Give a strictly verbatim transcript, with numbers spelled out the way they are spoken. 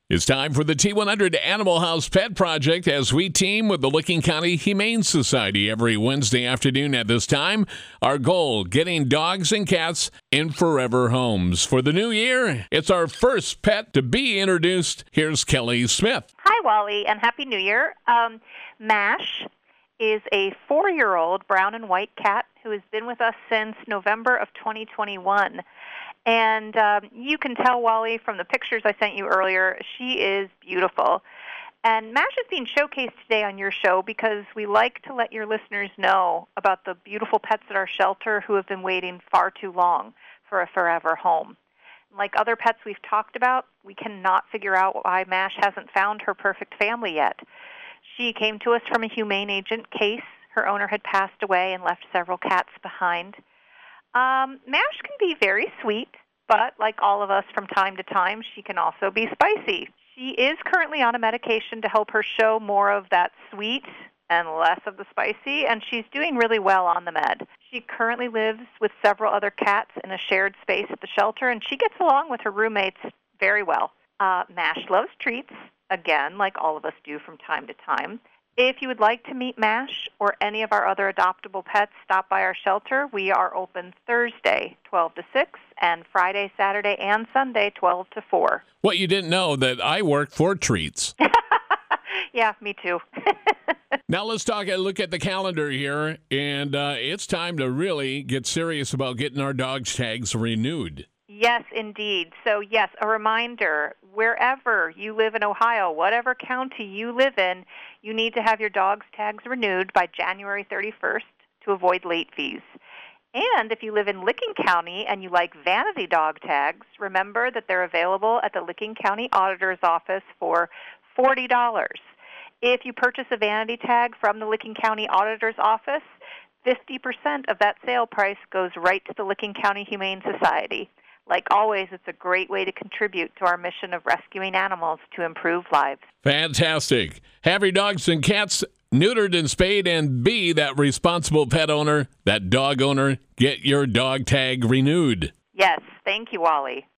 It's time for the T one hundred Animal House Pet Project as we team with the Licking County Humane Society every Wednesday afternoon at this time. Our goal, getting dogs and cats in forever homes. For the new year, it's our first pet to be introduced. Here's Kelly Smith. Hi, Wally, and Happy New Year. Um, Mash is a four-year-old brown and white cat who has been with us since November of twenty twenty-one. And um, you can tell, Wally, from the pictures I sent you earlier, she is beautiful. And Mash is being showcased today on your show because we like to let your listeners know about the beautiful pets at our shelter who have been waiting far too long for a forever home. Like other pets we've talked about, we cannot figure out why Mash hasn't found her perfect family yet. She came to us from a humane agent case. Her owner had passed away and left several cats behind. Um, Mash can be very sweet, but like all of us from time to time, she can also be spicy. She is currently on a medication to help her show more of that sweet and less of the spicy, and she's doing really well on the med. She currently lives with several other cats in a shared space at the shelter, and she gets along with her roommates very well. Uh, Mash loves treats, again, like all of us do from time to time. If you would like to meet Mash or any of our other adoptable pets, stop by our shelter. We are open Thursday, twelve to six, and Friday, Saturday, and Sunday, twelve to four. What you didn't know, that I work for treats. Yeah, me too. Now let's talk and look at the calendar here, and uh, it's time to really get serious about getting our dog tags renewed. Yes, indeed. So, yes, a reminder, wherever you live in Ohio, whatever county you live in, you need to have your dog's tags renewed by January thirty-first to avoid late fees. And if you live in Licking County and you like vanity dog tags, remember that they're available at the Licking County Auditor's Office for forty dollars. If you purchase a vanity tag from the Licking County Auditor's Office, fifty percent of that sale price goes right to the Licking County Humane Society. Like always, it's a great way to contribute to our mission of rescuing animals to improve lives. Fantastic. Have your dogs and cats neutered and spayed, and be that responsible pet owner, that dog owner. Get your dog tag renewed. Yes, thank you, Wally.